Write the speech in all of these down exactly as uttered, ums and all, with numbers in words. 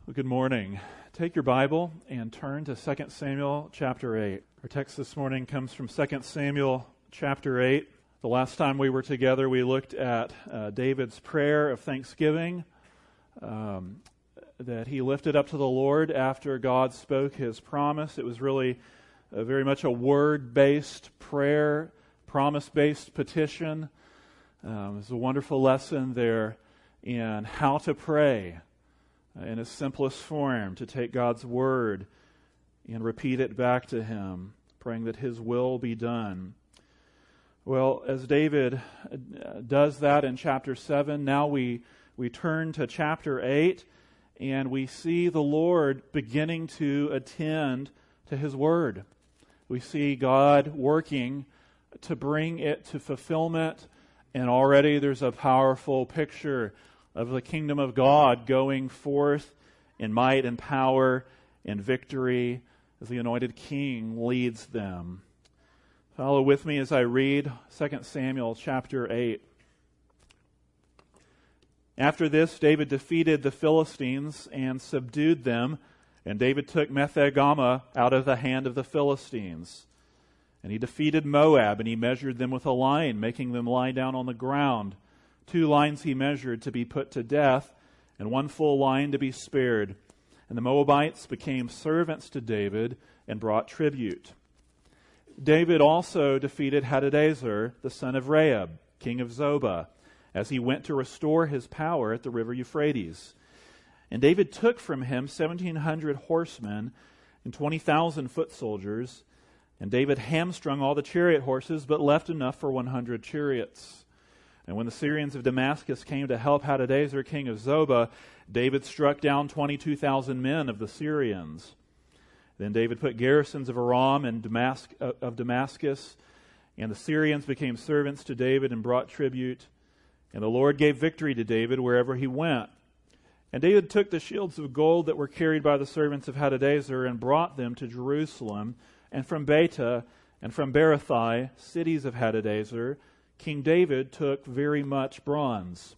Well, good morning. Take your Bible and turn to Second Samuel chapter eight. Our text this morning comes from Second Samuel chapter eight. The last time we were together, we looked at uh, David's prayer of thanksgiving um, that he lifted up to the Lord after God spoke his promise. It was really uh, very much a word-based prayer, promise-based petition. Um, it was a wonderful lesson there in how to pray in its simplest form, to take God's word and repeat it back to him, praying that his will be done. Well, as David does that in chapter seven, now we, we turn to chapter eight, and we see the Lord beginning to attend to his word. We see God working to bring it to fulfillment, and already there's a powerful picture of the kingdom of God going forth in might and power and victory as the anointed king leads them. Follow with me as I read Second Samuel chapter eight. After this, David defeated the Philistines and subdued them, and David took Metheg-ammah out of the hand of the Philistines. And he defeated Moab, and he measured them with a line, making them lie down on the ground. Two lines he measured to be put to death, and one full line to be spared. And the Moabites became servants to David and brought tribute. David also defeated Hadadezer, the son of Rehob, king of Zobah, as he went to restore his power at the river Euphrates. And David took from him seventeen hundred horsemen and twenty thousand foot soldiers. And David hamstrung all the chariot horses, but left enough for one hundred chariots. And when the Syrians of Damascus came to help Hadadezer, king of Zobah, David struck down twenty-two thousand men of the Syrians. Then David put garrisons of Aram and Damas- of Damascus, and the Syrians became servants to David and brought tribute. And the Lord gave victory to David wherever he went. And David took the shields of gold that were carried by the servants of Hadadezer and brought them to Jerusalem, and from Beta and from Berothai, cities of Hadadezer, King David took very much bronze.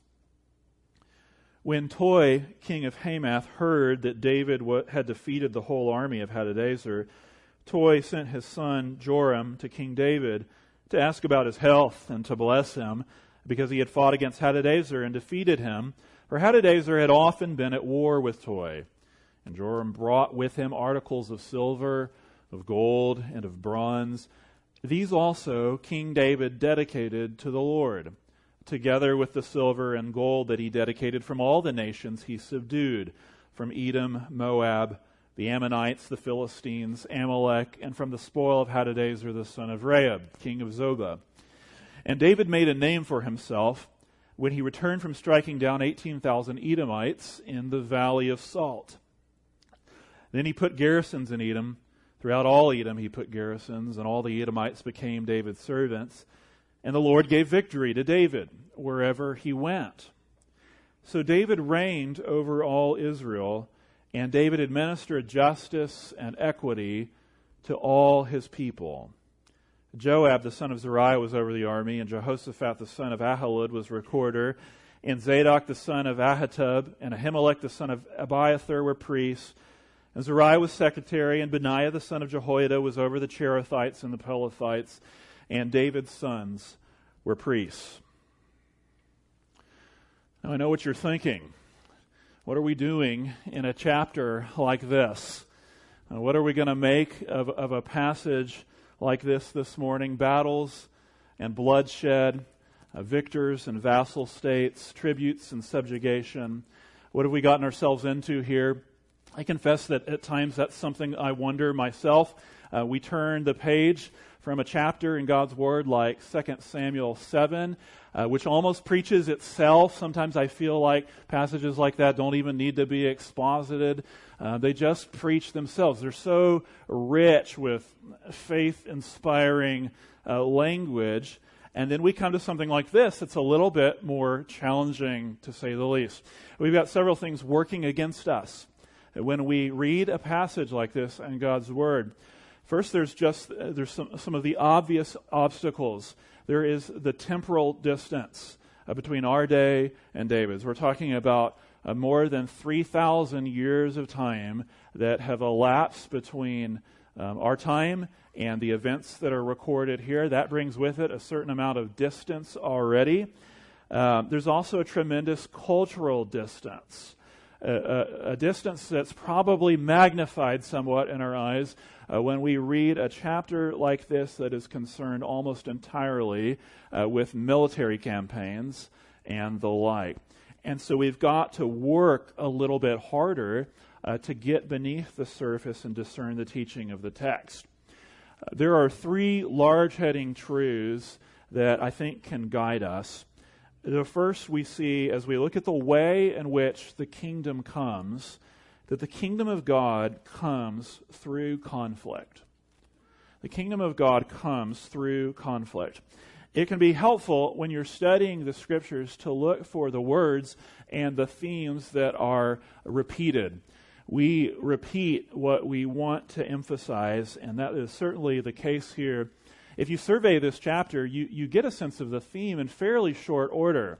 When Toi, king of Hamath, heard that David had defeated the whole army of Hadadezer, Toi sent his son Joram to King David to ask about his health and to bless him, because he had fought against Hadadezer and defeated him. For Hadadezer had often been at war with Toi. And Joram brought with him articles of silver, of gold, and of bronze. These also King David dedicated to the Lord, together with the silver and gold that he dedicated from all the nations he subdued, from Edom, Moab, the Ammonites, the Philistines, Amalek, and from the spoil of Hadadezer the son of Rehob, king of Zobah. And David made a name for himself when he returned from striking down eighteen thousand Edomites in the Valley of Salt. Then he put garrisons in Edom. Throughout all Edom he put garrisons, and all the Edomites became David's servants. And the Lord gave victory to David wherever he went. So David reigned over all Israel, and David administered justice and equity to all his people. Joab the son of Zeruiah was over the army, and Jehoshaphat the son of Ahilud was recorder, and Zadok the son of Ahitub and Ahimelech the son of Abiathar were priests. And Zeruiah was secretary, and Benaiah the son of Jehoiada was over the Cherethites and the Pelethites, and David's sons were priests. Now I know what you're thinking. What are we doing in a chapter like this? And what are we going to make of, of a passage like this this morning? Battles and bloodshed, uh, victors and vassal states, tributes and subjugation. What have we gotten ourselves into here? I confess that at times that's something I wonder myself. Uh, we turn the page from a chapter in God's Word like Second Samuel seven, uh, which almost preaches itself. Sometimes I feel like passages like that don't even need to be exposited. Uh, they just preach themselves. They're so rich with faith-inspiring uh, language. And then we come to something like this that's a little bit more challenging, to say the least. We've got several things working against us when we read a passage like this in God's Word. First, there's just there's some, some of the obvious obstacles. There is the temporal distance uh, between our day and David's. We're talking about uh, more than three thousand years of time that have elapsed between um, our time and the events that are recorded here. That brings with it a certain amount of distance already. Uh, there's also a tremendous cultural distance, a, a, a distance that's probably magnified somewhat in our eyes uh, when we read a chapter like this that is concerned almost entirely uh, with military campaigns and the like. And so we've got to work a little bit harder uh, to get beneath the surface and discern the teaching of the text. Uh, there are three large heading truths that I think can guide us. The first we see as we look at the way in which the kingdom comes, that the kingdom of God comes through conflict. The kingdom of God comes through conflict. It can be helpful when you're studying the scriptures to look for the words and the themes that are repeated. We repeat what we want to emphasize, and that is certainly the case here. If you survey this chapter, you, you get a sense of the theme in fairly short order.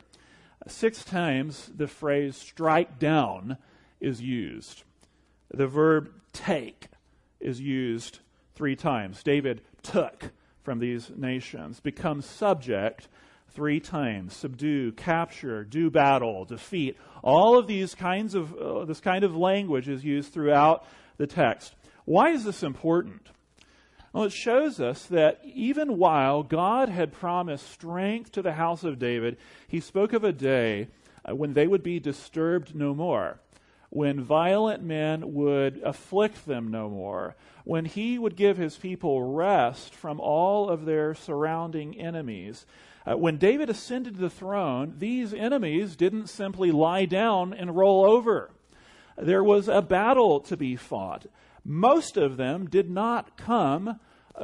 Six times the phrase strike down is used. The verb take is used three times. David took from these nations, become subject three times, subdue, capture, do battle, defeat. All of these kinds of, uh, this kind of language is used throughout the text. Why is this important? Well, it shows us that even while God had promised strength to the house of David, he spoke of a day uh, when they would be disturbed no more, when violent men would afflict them no more, when he would give his people rest from all of their surrounding enemies. Uh, when David ascended the throne, these enemies didn't simply lie down and roll over. There was a battle to be fought. Most of them did not come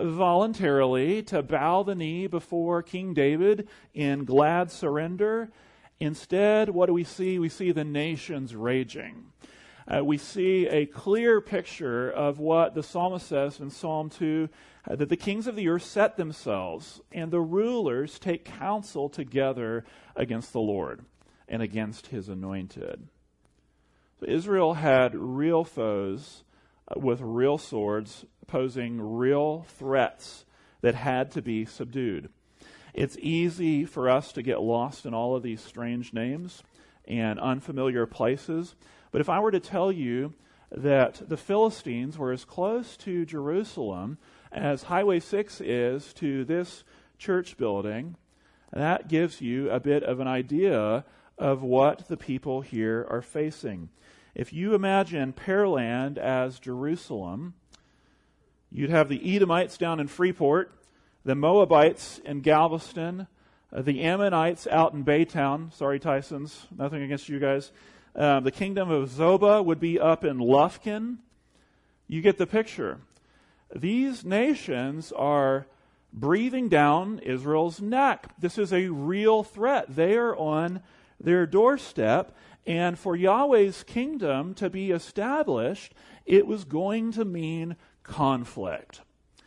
voluntarily to bow the knee before King David in glad surrender. Instead, what do we see? We see the nations raging. Uh, we see a clear picture of what the psalmist says in Psalm two, uh, that the kings of the earth set themselves and the rulers take counsel together against the Lord and against his anointed. So Israel had real foes uh, with real swords posing real threats that had to be subdued. It's easy for us to get lost in all of these strange names and unfamiliar places. But if I were to tell you that the Philistines were as close to Jerusalem as Highway six is to this church building, that gives you a bit of an idea of what the people here are facing. If you imagine Pearland as Jerusalem, you'd have the Edomites down in Freeport, the Moabites in Galveston, uh, the Ammonites out in Baytown. Sorry, Tysons, nothing against you guys. Uh, the kingdom of Zobah would be up in Lufkin. You get the picture. These nations are breathing down Israel's neck. This is a real threat. They are on their doorstep, and for Yahweh's kingdom to be established, it was going to mean conflict.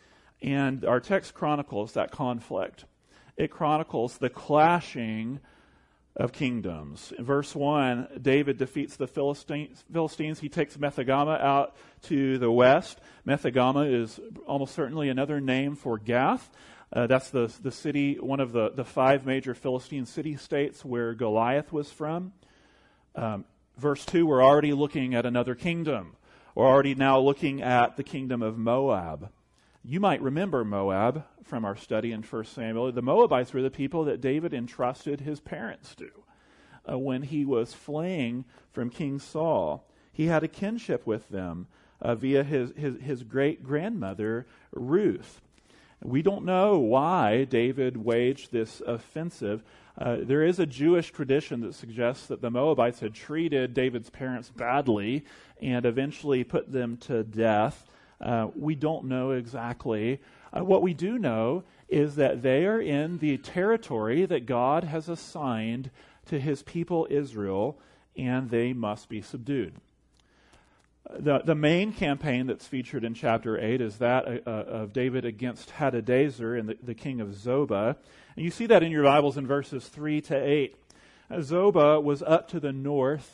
And our text chronicles that conflict. It chronicles the clashing of kingdoms. In verse one, David defeats the Philistines. Philistines. He takes Methegama out to the west. Methegama is almost certainly another name for Gath. Uh, that's the, the city, one of the, the five major Philistine city-states where Goliath was from. Um, verse two, we're already looking at another kingdom. We're already now looking at the kingdom of Moab. You might remember Moab from our study in First Samuel. The Moabites were the people that David entrusted his parents to uh, when he was fleeing from King Saul. He had a kinship with them uh, via his, his, his great-grandmother, Ruth. We don't know why David waged this offensive. Uh, there is a Jewish tradition that suggests that the Moabites had treated David's parents badly and eventually put them to death. Uh, we don't know exactly. Uh, what we do know is that they are in the territory that God has assigned to his people Israel, and they must be subdued. The, the main campaign that's featured in chapter eight is that uh, of David against Hadadezer and the, the king of Zobah. And you see that in your Bibles in verses three to eight. Uh, Zobah was up to the north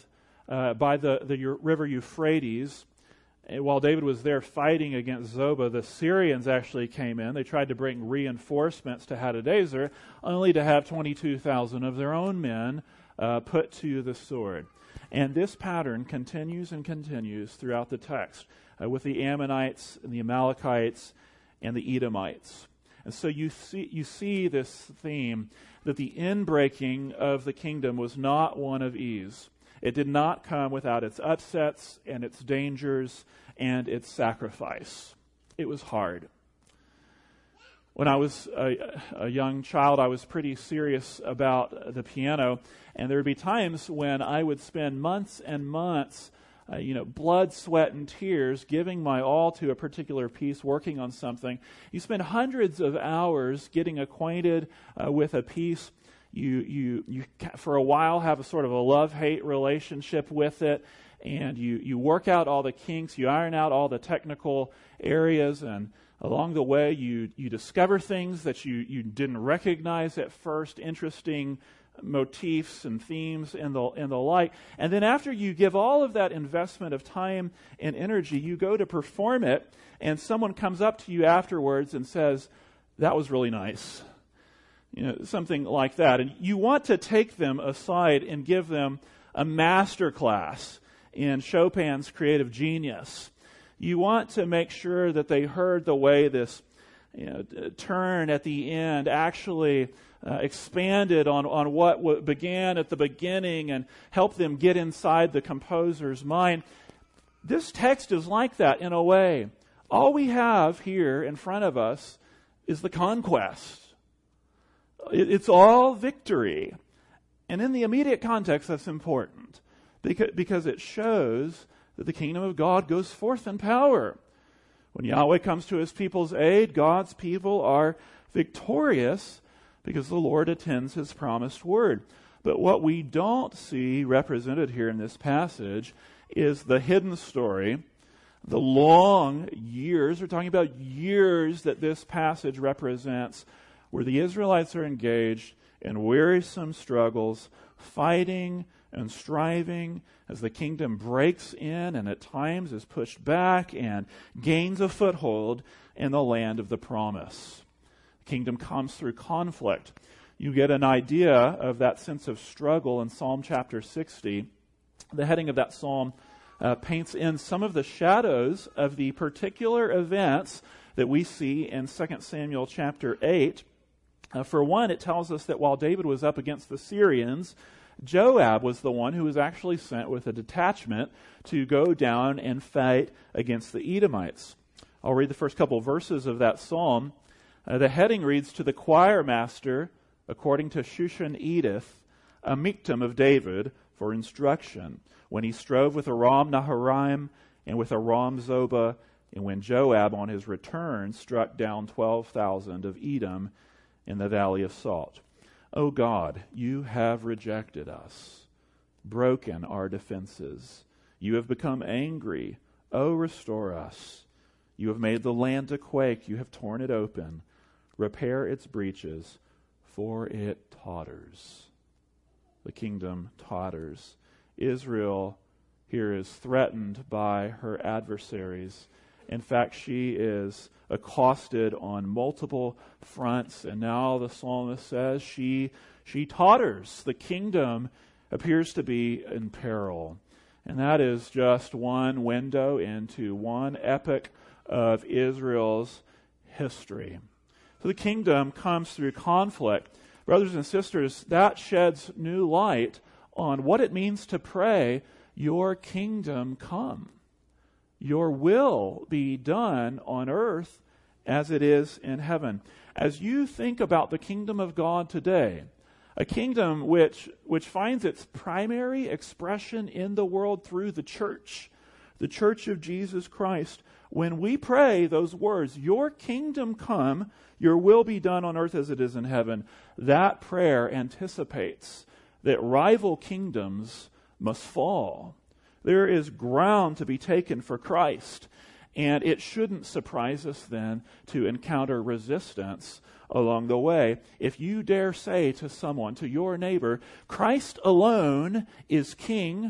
uh, by the, the river Euphrates. And while David was there fighting against Zobah, the Syrians actually came in. They tried to bring reinforcements to Hadadezer, only to have twenty-two thousand of their own men uh, put to the sword. And this pattern continues and continues throughout the text uh, with the Ammonites and the Amalekites and the Edomites. And so you see, you see this theme that the inbreaking of the kingdom was not one of ease. It did not come without its upsets and its dangers and its sacrifice. It was hard. When I was a, a young child, I was pretty serious about the piano, and there would be times when I would spend months and months, uh, you know, blood, sweat, and tears, giving my all to a particular piece, working on something. You spend hundreds of hours getting acquainted uh, with a piece. You, you, you, for a while, have a sort of a love-hate relationship with it, and you, you work out all the kinks, you iron out all the technical areas, and along the way, you, you discover things that you, you didn't recognize at first, interesting motifs and themes and the, and the like. And then after you give all of that investment of time and energy, you go to perform it, and someone comes up to you afterwards and says, "That was really nice." You know, something like that. And you want to take them aside and give them a master class in Chopin's creative genius. You want to make sure that they heard the way this, you know, turn at the end actually uh, expanded on, on what w- began at the beginning and help them get inside the composer's mind. This text is like that in a way. All we have here in front of us is the conquest. It's all victory. And in the immediate context, that's important because it shows that the kingdom of God goes forth in power. When Yahweh comes to his people's aid, God's people are victorious because the Lord attends his promised word. But what we don't see represented here in this passage is the hidden story, the long years, we're talking about years that this passage represents, where the Israelites are engaged in wearisome struggles, fighting and striving as the kingdom breaks in and at times is pushed back and gains a foothold in the land of the promise. The kingdom comes through conflict. You get an idea of that sense of struggle in Psalm chapter sixty. The heading of that psalm uh, paints in some of the shadows of the particular events that we see in Second Samuel chapter eight. Uh, for one, it tells us that while David was up against the Syrians, Joab was the one who was actually sent with a detachment to go down and fight against the Edomites. I'll read the first couple verses of that psalm. Uh, the heading reads, "To the choir master, according to Shushan Edith, a miktam of David for instruction, when he strove with Aram Naharaim and with Aram Zobah, and when Joab on his return struck down twelve thousand of Edom in the valley of Salt. O God, you have rejected us, broken our defenses. You have become angry. O restore us. You have made the land to quake. You have torn it open. Repair its breaches, for it totters." The kingdom totters. Israel here is threatened by her adversaries. In fact, she is accosted on multiple fronts, and now the psalmist says she she totters. The kingdom appears to be in peril. And that is just one window into one epoch of Israel's history. So the kingdom comes through conflict. Brothers and sisters, that sheds new light on what it means to pray, "Your kingdom come. Your will be done on earth as it is in heaven." As you think about the kingdom of God today, a kingdom which, which finds its primary expression in the world through the church, the church of Jesus Christ, when we pray those words, "Your kingdom come, your will be done on earth as it is in heaven," that prayer anticipates that rival kingdoms must fall. There is ground to be taken for Christ, and it shouldn't surprise us then to encounter resistance along the way. If you dare say to someone, to your neighbor, "Christ alone is king,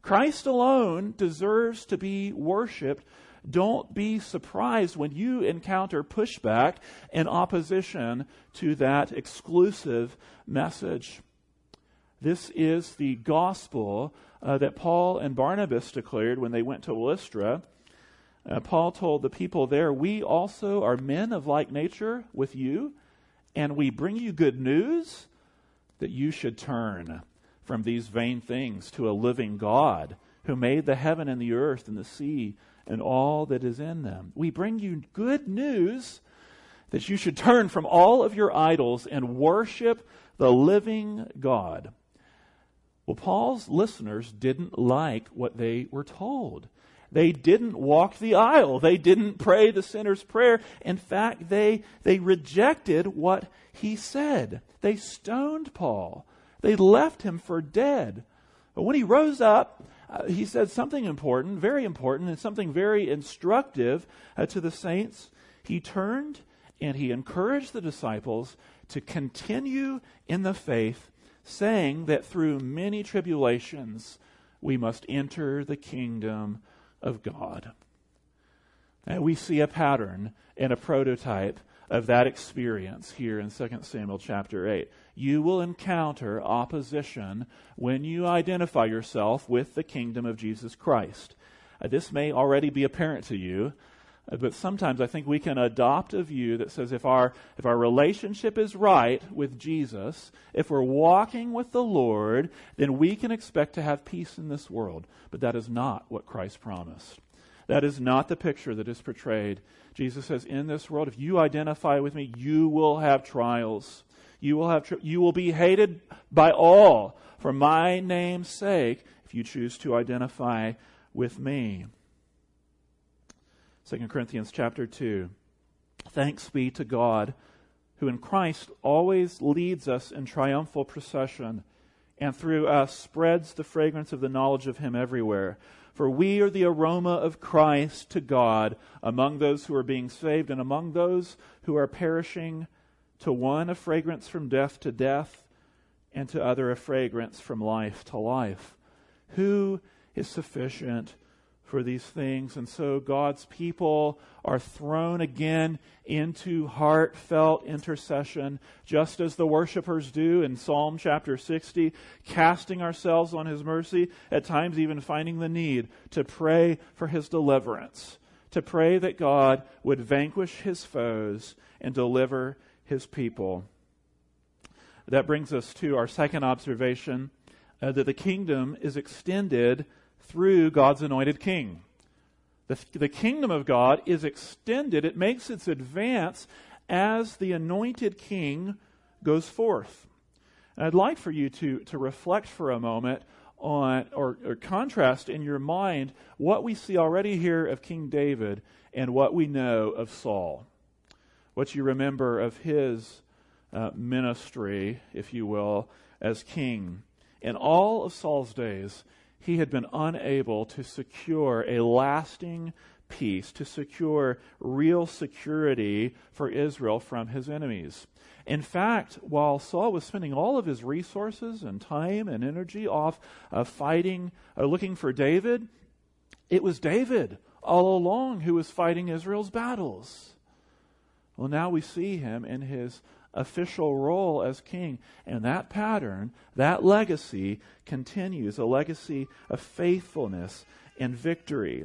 Christ alone deserves to be worshiped. Don't be surprised when you encounter pushback and opposition to that exclusive message. This is the gospel uh, that Paul and Barnabas declared when they went to Lystra. Uh, Paul told the people there, "We also are men of like nature with you, and we bring you good news that you should turn from these vain things to a living God who made the heaven and the earth and the sea and all that is in them. We bring you good news that you should turn from all of your idols and worship the living God." Well, Paul's listeners didn't like what they were told. They didn't walk the aisle. They didn't pray the sinner's prayer. In fact, they, they rejected what he said. They stoned Paul. They left him for dead. But when he rose up, uh, he said something important, very important, and something very instructive uh, to the saints. He turned and he encouraged the disciples to continue in the faith, saying that through many tribulations we must enter the kingdom of God. And we see a pattern and a prototype of that experience here in Second Samuel chapter eight. You will encounter opposition when you identify yourself with the kingdom of Jesus Christ. Uh, this may already be apparent to you, uh, but sometimes I think we can adopt a view that says if our if our relationship is right with Jesus, if we're walking with the Lord, then we can expect to have peace in this world. But that is not what Christ promised. That is not the picture that is portrayed. Jesus says, in this world, if you identify with me, you will have trials. You will have tri- you will be hated by all for my name's sake if you choose to identify with me. Second Corinthians chapter two. Thanks be to God, who in Christ always leads us in triumphal procession, and through us spreads the fragrance of the knowledge of him everywhere. For we are the aroma of Christ to God among those who are being saved and among those who are perishing, to one a fragrance from death to death, and to other a fragrance from life to life. Who is sufficient for these things? And so God's people are thrown again into heartfelt intercession, just as the worshipers do in Psalm chapter sixty, casting ourselves on his mercy, at times even finding the need to pray for his deliverance, to pray that God would vanquish his foes and deliver his people. That brings us to our second observation, uh, that the kingdom is extended through God's anointed king. The, the kingdom of God is extended. It makes its advance as the anointed king goes forth. And I'd like for you to, to reflect for a moment on, or, or contrast in your mind what we see already here of King David and what we know of Saul. What you remember of his uh, ministry, if you will, as king. In all of Saul's days, he had been unable to secure a lasting peace, to secure real security for Israel from his enemies. In fact, while Saul was spending all of his resources and time and energy off uh, fighting, uh, looking for David, it was David all along who was fighting Israel's battles. Well, now we see him in his official role as king. And that pattern, that legacy continues, a legacy of faithfulness and victory.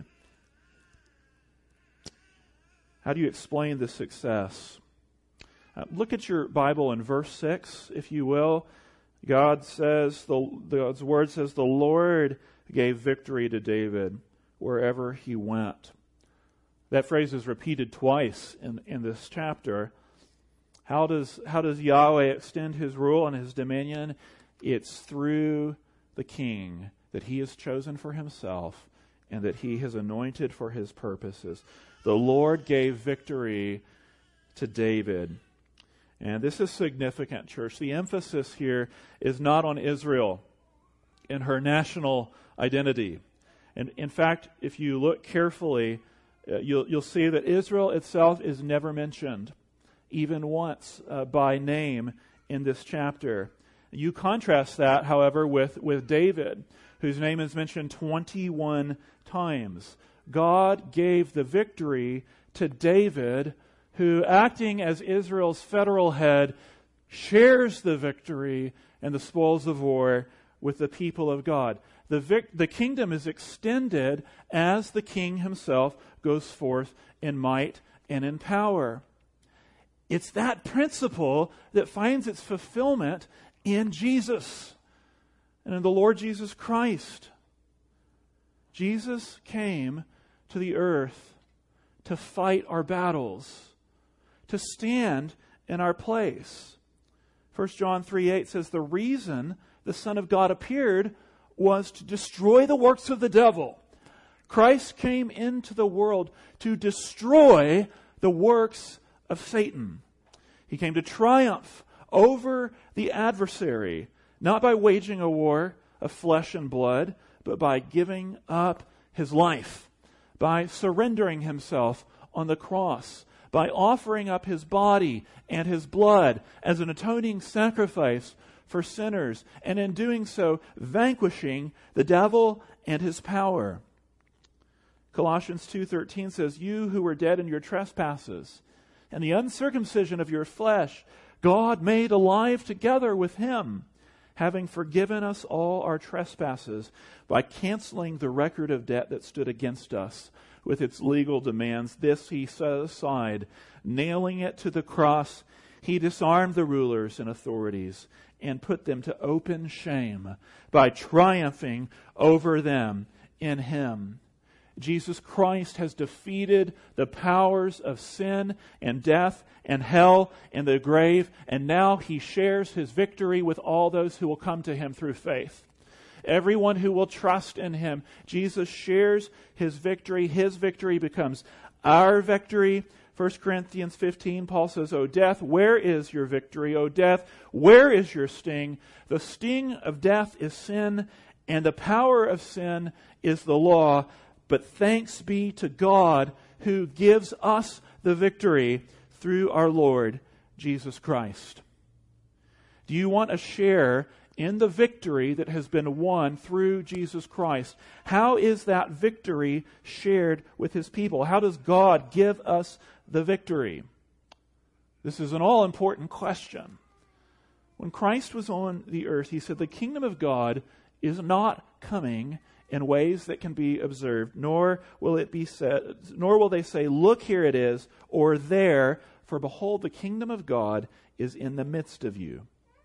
How do you explain this success? Uh, look at your Bible in verse six, if you will. God says, the, God's word says, the Lord gave victory to David wherever he went. That phrase is repeated twice in, in this chapter. How does, how does Yahweh extend his rule and his dominion? It's through the king that he has chosen for himself and that he has anointed for his purposes. The Lord gave victory to David. And this is significant, church. The emphasis here is not on Israel and her national identity. And in fact, if you look carefully, uh, you'll, you'll see that Israel itself is never mentioned, even once uh, by name in this chapter. You contrast that, however, with, with David, whose name is mentioned twenty-one times. God gave the victory to David, who, acting as Israel's federal head, shares the victory and the spoils of war with the people of God. The, vic- the kingdom is extended as the king himself goes forth in might and in power. It's that principle that finds its fulfillment in Jesus and in the Lord Jesus Christ. Jesus came to the earth to fight our battles, to stand in our place. First John three eight says, the reason the Son of God appeared was to destroy the works of the devil. Christ came into the world to destroy the works of Satan. He came to triumph over the adversary, not by waging a war of flesh and blood, but by giving up his life, by surrendering himself on the cross, by offering up his body and his blood as an atoning sacrifice for sinners, and in doing so, vanquishing the devil and his power. Colossians two thirteen says, you who were dead in your trespasses and the uncircumcision of your flesh, God made alive together with him, having forgiven us all our trespasses by canceling the record of debt that stood against us with its legal demands. This he set aside, nailing it to the cross. He disarmed the rulers and authorities and put them to open shame by triumphing over them in him. Jesus Christ has defeated the powers of sin and death and hell and the grave, and now he shares his victory with all those who will come to him through faith. Everyone who will trust in him, Jesus shares his victory. His victory becomes our victory. First Corinthians fifteen, Paul says, O death, where is your victory? O death, where is your sting? The sting of death is sin, and the power of sin is the law. But thanks be to God who gives us the victory through our Lord Jesus Christ. Do you want a share in the victory that has been won through Jesus Christ? How is that victory shared with his people? How does God give us the victory? This is an all-important question. When Christ was on the earth, he said, the kingdom of God is not coming in ways that can be observed, nor will it be said, nor will they say, look, here it is, or there, for behold, the kingdom of God is in the midst of you.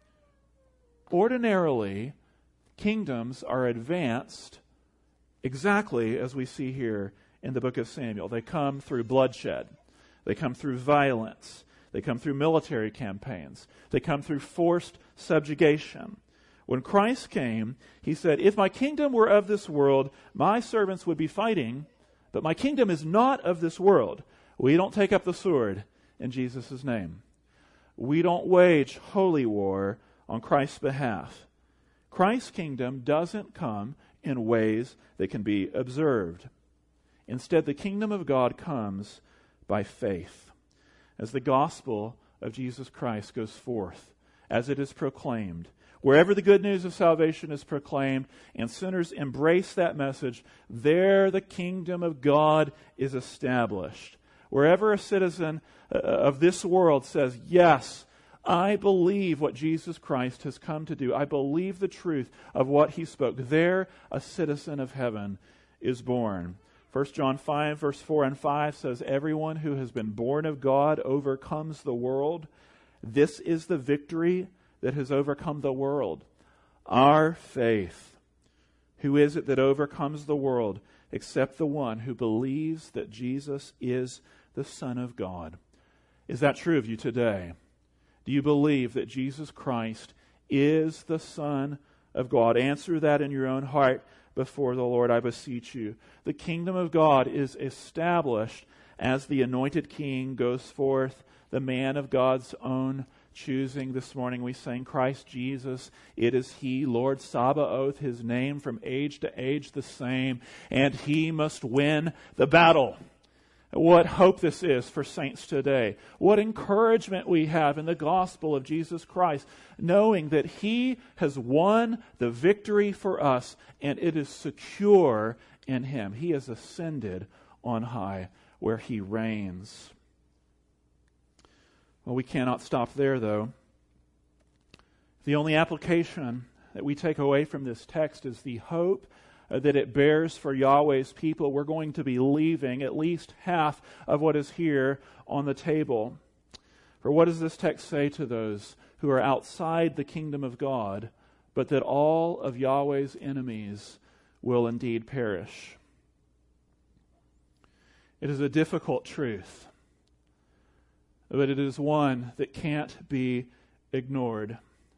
Ordinarily, kingdoms are advanced exactly as we see here in the book of Samuel. They come through bloodshed. They come through violence. They come through military campaigns. They come through forced subjugation. When Christ came, he said, if my kingdom were of this world, my servants would be fighting, but my kingdom is not of this world. We don't take up the sword in Jesus' name. We don't wage holy war on Christ's behalf. Christ's kingdom doesn't come in ways that can be observed. Instead, the kingdom of God comes by faith. As the gospel of Jesus Christ goes forth, as it is proclaimed, wherever the good news of salvation is proclaimed and sinners embrace that message, there the kingdom of God is established. Wherever a citizen of this world says, yes, I believe what Jesus Christ has come to do, I believe the truth of what he spoke, there a citizen of heaven is born. First John five, verse four and five says, everyone who has been born of God overcomes the world. This is the victory that has overcome the world, our faith. Who is it that overcomes the world except the one who believes that Jesus is the Son of God? Is that true of you today? Do you believe that Jesus Christ is the Son of God? Answer that in your own heart before the Lord, I beseech you. The kingdom of God is established as the anointed king goes forth, the man of God's own choosing. This morning we sang Christ Jesus, it is he, Lord Sabaoth, his name from age to age the same, and he must win the battle. What hope this is for saints today. What encouragement we have in the gospel of Jesus Christ, knowing that He has won the victory for us and it is secure in Him. He has ascended on high where He reigns. Well, we cannot stop there, though. The only application that we take away from this text is the hope uh, that it bears for Yahweh's people. We're going to be leaving at least half of what is here on the table. For what does this text say to those who are outside the kingdom of God, but that all of Yahweh's enemies will indeed perish? It is a difficult truth, but it is one that can't be ignored.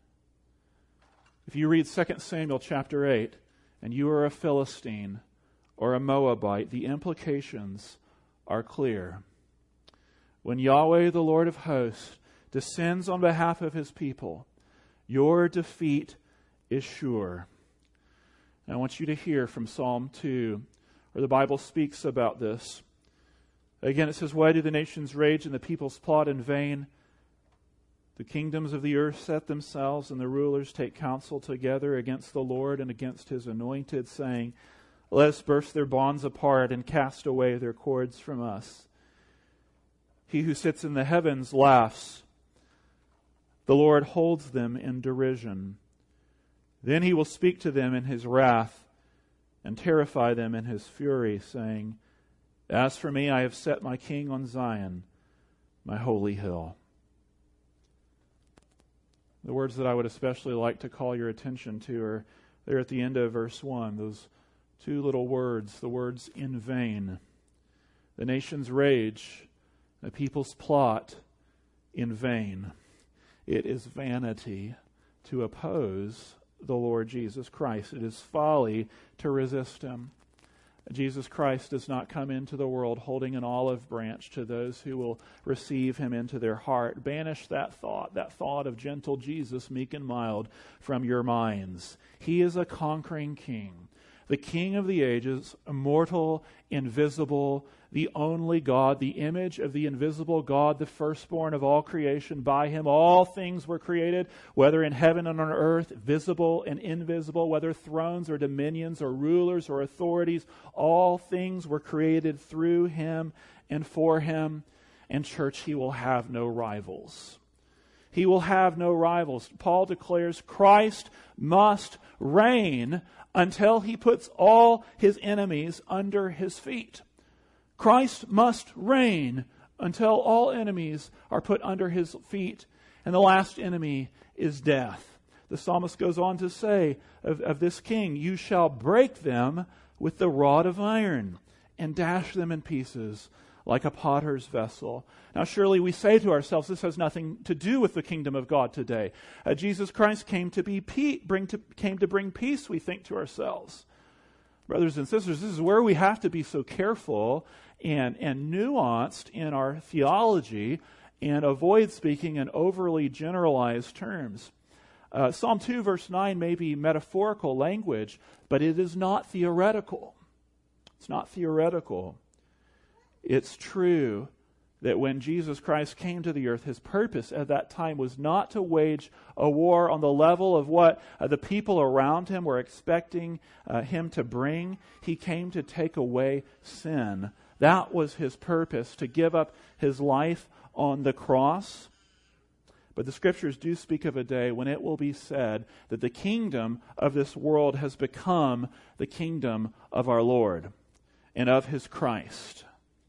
If you read Second Samuel chapter eight, and you are a Philistine or a Moabite, the implications are clear. When Yahweh, the Lord of hosts, descends on behalf of His people, your defeat is sure. And I want you to hear from Psalm two, where the Bible speaks about this. Again, it says, "Why do the nations rage and the peoples plot in vain? The kingdoms of the earth set themselves, and the rulers take counsel together against the Lord and against His anointed, saying, Let us burst their bonds apart and cast away their cords from us. He who sits in the heavens laughs. The Lord holds them in derision. Then He will speak to them in His wrath and terrify them in His fury, saying, As for me, I have set my king on Zion, my holy hill." The words that I would especially like to call your attention to are there at the end of verse one, those two little words, the words "in vain." The nations rage, the peoples plot in vain. It is vanity to oppose the Lord Jesus Christ. It is folly to resist Him. Jesus Christ does not come into the world holding an olive branch to those who will receive Him into their heart. Banish that thought, that thought of gentle Jesus, meek and mild, from your minds. He is a conquering King, the King of the ages, immortal, invisible, the only God, the image of the invisible God, the firstborn of all creation. By Him all things were created, whether in heaven and on earth, visible and invisible, whether thrones or dominions or rulers or authorities. All things were created through Him and for Him. And church, He will have no rivals. He will have no rivals. Paul declares Christ must reign until He puts all His enemies under His feet. Christ must reign until all enemies are put under His feet. And the last enemy is death. The psalmist goes on to say of, of this king, "You shall break them with the rod of iron and dash them in pieces like a potter's vessel." Now surely we say to ourselves, this has nothing to do with the kingdom of God today. Uh, Jesus Christ came to be pe- bring to, came to bring peace, we think to ourselves. Brothers and sisters, this is where we have to be so careful and, and nuanced in our theology and avoid speaking in overly generalized terms. Uh, Psalm two verse nine may be metaphorical language, but it is not theoretical. It's not theoretical. It's true that when Jesus Christ came to the earth, His purpose at that time was not to wage a war on the level of what uh, the people around Him were expecting uh, Him to bring. He came to take away sin. That was His purpose, to give up His life on the cross. But the Scriptures do speak of a day when it will be said that the kingdom of this world has become the kingdom of our Lord and of His Christ.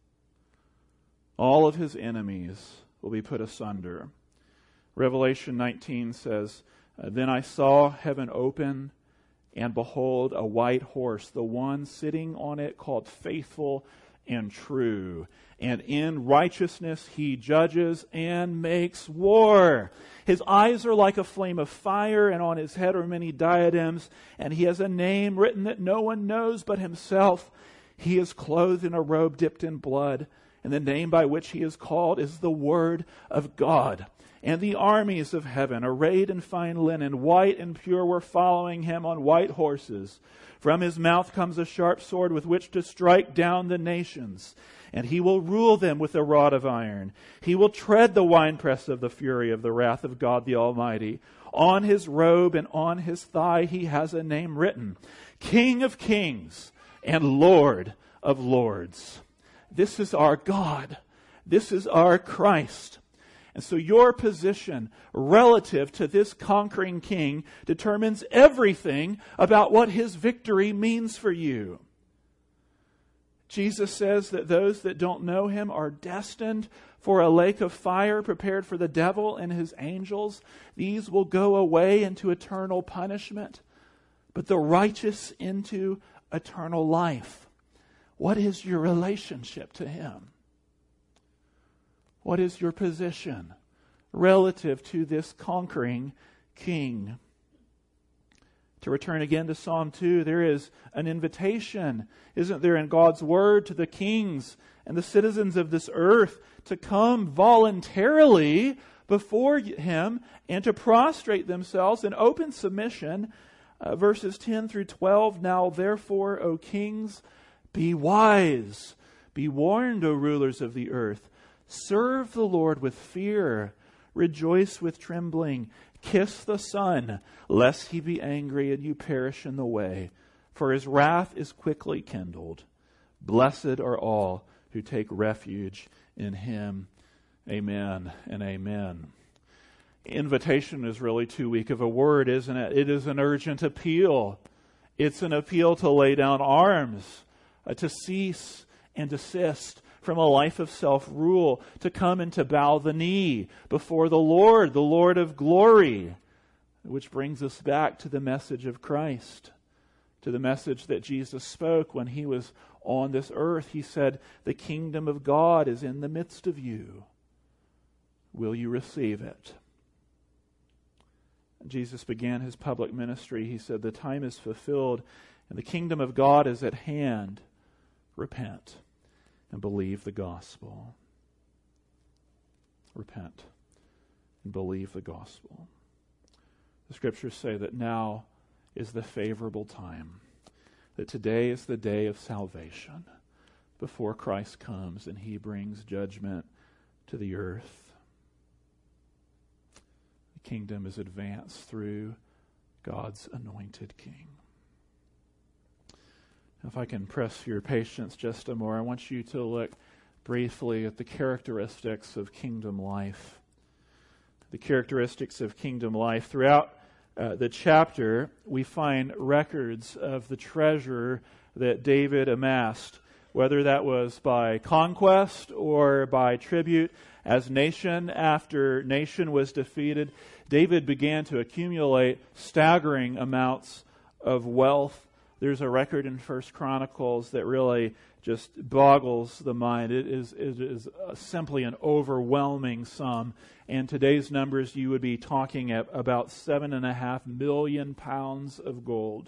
All of His enemies will be put asunder. Revelation nineteen says, "Then I saw heaven open, and behold, a white horse, the one sitting on it called Faithful and True. And in righteousness He judges and makes war. His eyes are like a flame of fire, and on His head are many diadems, and He has a name written that no one knows but Himself. He is clothed in a robe dipped in blood, and the name by which He is called is the Word of God. And the armies of heaven, arrayed in fine linen, white and pure, were following him on white horses. From his mouth comes a sharp sword with which to strike down the nations. And he will rule them with a rod of iron. He will tread the winepress of the fury of the wrath of God the Almighty. On his robe and on his thigh he has a name written, King of Kings and Lord of Lords. This is our God. This is our Christ. And so your position relative to this conquering king determines everything about what his victory means for you. Jesus says that those that don't know him are destined for a lake of fire prepared for the devil and his angels. These will go away into eternal punishment, but the righteous into eternal life. What is your relationship to him? What is your position relative to this conquering king? To return again to Psalm two, there is an invitation, isn't there, in God's word to the kings and the citizens of this earth to come voluntarily before him and to prostrate themselves in open submission. Uh, verses ten through twelve, Now therefore, O kings, be wise, be warned, O rulers of the earth. Serve the Lord with fear, rejoice with trembling. Kiss the Son, lest he be angry and you perish in the way, for his wrath is quickly kindled. Blessed are all who take refuge in him. Amen and amen. Invitation is really too weak of a word, isn't it? It is an urgent appeal. It's an appeal to lay down arms, uh, to cease and desist from a life of self-rule, to come and to bow the knee before the Lord, the Lord of glory, which brings us back to the message of Christ, to the message that Jesus spoke when he was on this earth. He said, the kingdom of God is in the midst of you. Will you receive it? Jesus began his public ministry. He said, the time is fulfilled and the kingdom of God is at hand. Repent and believe the gospel. Repent and believe the gospel. The scriptures say that now is the favorable time, that today is the day of salvation before Christ comes and he brings judgment to the earth. The kingdom is advanced through God's anointed king. If I can press your patience just a more, I want you to look briefly at the characteristics of kingdom life. The characteristics of kingdom life. Throughout uh, the chapter, we find records of the treasure that David amassed, whether that was by conquest or by tribute. As nation after nation was defeated, David began to accumulate staggering amounts of wealth. There's a record in First Chronicles that really just boggles the mind. It is, it is simply an overwhelming sum. And today's numbers, you would be talking at about seven and a half million pounds of gold,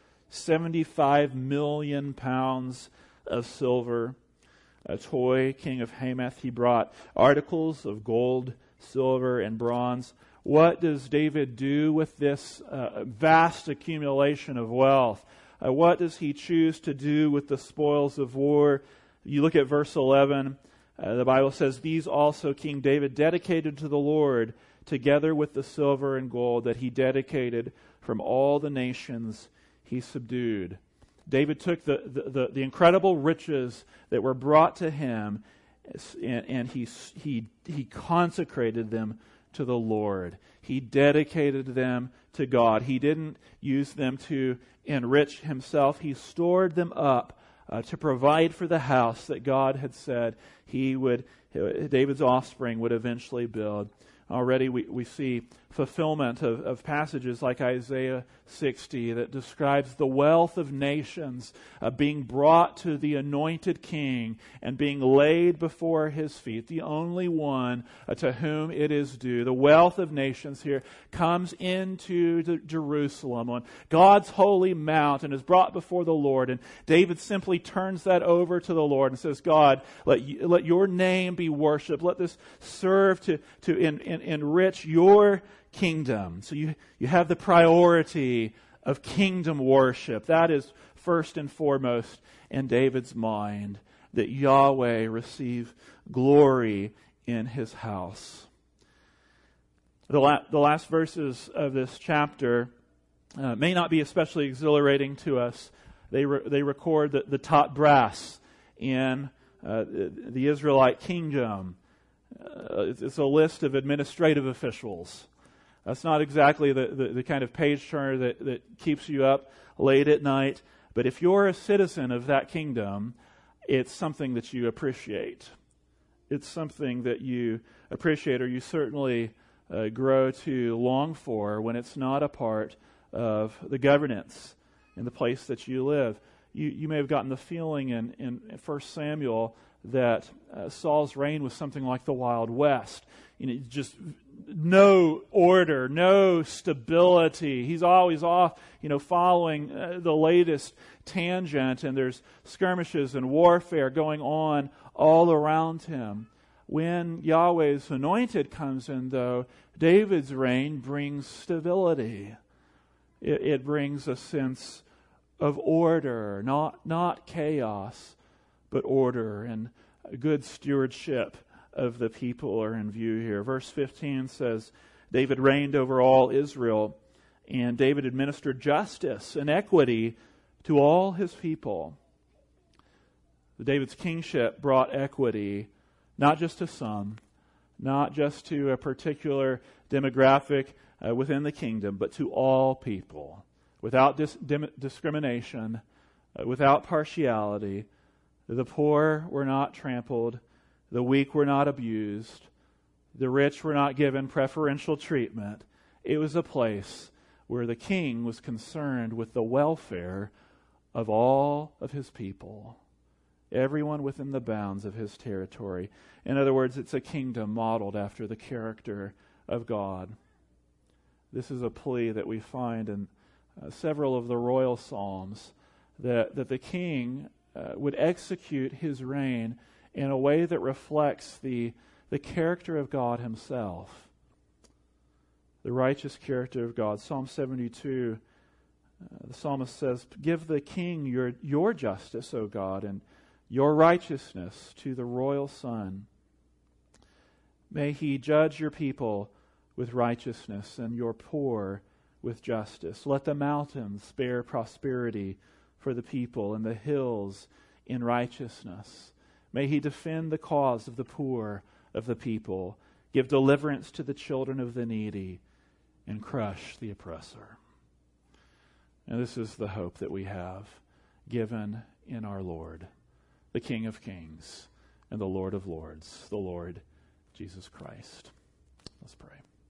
seventy-five million pounds of silver. A Toy, king of Hamath, he brought articles of gold, silver, and bronze. What does David do with this uh, vast accumulation of wealth? Uh, what does he choose to do with the spoils of war? You look at verse eleven. Uh, the Bible says, these also King David dedicated to the Lord, together with the silver and gold that he dedicated from all the nations he subdued. David took the, the, the, the incredible riches that were brought to him and, and he, he, he consecrated them to the Lord. He dedicated them to God. He didn't use them to enrich himself. He stored them up uh, to provide for the house that God had said he would, David's offspring would eventually build. Already we, we see fulfillment of, of passages like Isaiah sixty that describes the wealth of nations uh, being brought to the anointed king and being laid before his feet, the only one uh, to whom it is due. The wealth of nations here comes into the Jerusalem on God's holy mount and is brought before the Lord. And David simply turns that over to the Lord and says, God, let, you, let your name be worshipped. Let this serve to, to in, in en- enrich your kingdom. So you, you have the priority of kingdom worship. That is first and foremost in David's mind, that Yahweh receive glory in his house. The, la- the last verses of this chapter uh, may not be especially exhilarating to us. They re- they record the, the top brass in uh, the, the Israelite kingdom. Uh, it's, it's a list of administrative officials. That's not exactly the, the, the kind of page turner that, that keeps you up late at night. But if you're a citizen of that kingdom, it's something that you appreciate. It's something that you appreciate, or you certainly uh, grow to long for when it's not a part of the governance in the place that you live. You, you may have gotten the feeling in, in First Samuel that uh, Saul's reign was something like the Wild West. You know, just no order, no stability. He's always off, you know, following uh, the latest tangent, and there's skirmishes and warfare going on all around him. When Yahweh's anointed comes in, though, David's reign brings stability. It, it brings a sense of order, not not chaos, but order, and good stewardship of the people are in view here. Verse fifteen says, David reigned over all Israel, and David administered justice and equity to all his people. David's kingship brought equity, not just to some, not just to a particular demographic uh, within the kingdom, but to all people, without dis- dim- discrimination, uh, without partiality. The poor were not trampled. The weak were not abused. The rich were not given preferential treatment. It was a place where the king was concerned with the welfare of all of his people, everyone within the bounds of his territory. In other words, it's a kingdom modeled after the character of God. This is a plea that we find in uh, several of the royal psalms, that, that the king uh, would execute his reign in a way that reflects the, the character of God himself, the righteous character of God. Psalm seventy-two, uh, the psalmist says, give the king your, your justice, O God, and your righteousness to the royal son. May he judge your people with righteousness and your poor with justice. Let the mountains bear prosperity for the people, and the hills in righteousness. May he defend the cause of the poor of the people, give deliverance to the children of the needy, and crush the oppressor. And this is the hope that we have given in our Lord, the King of Kings and the Lord of Lords, the Lord Jesus Christ. Let's pray.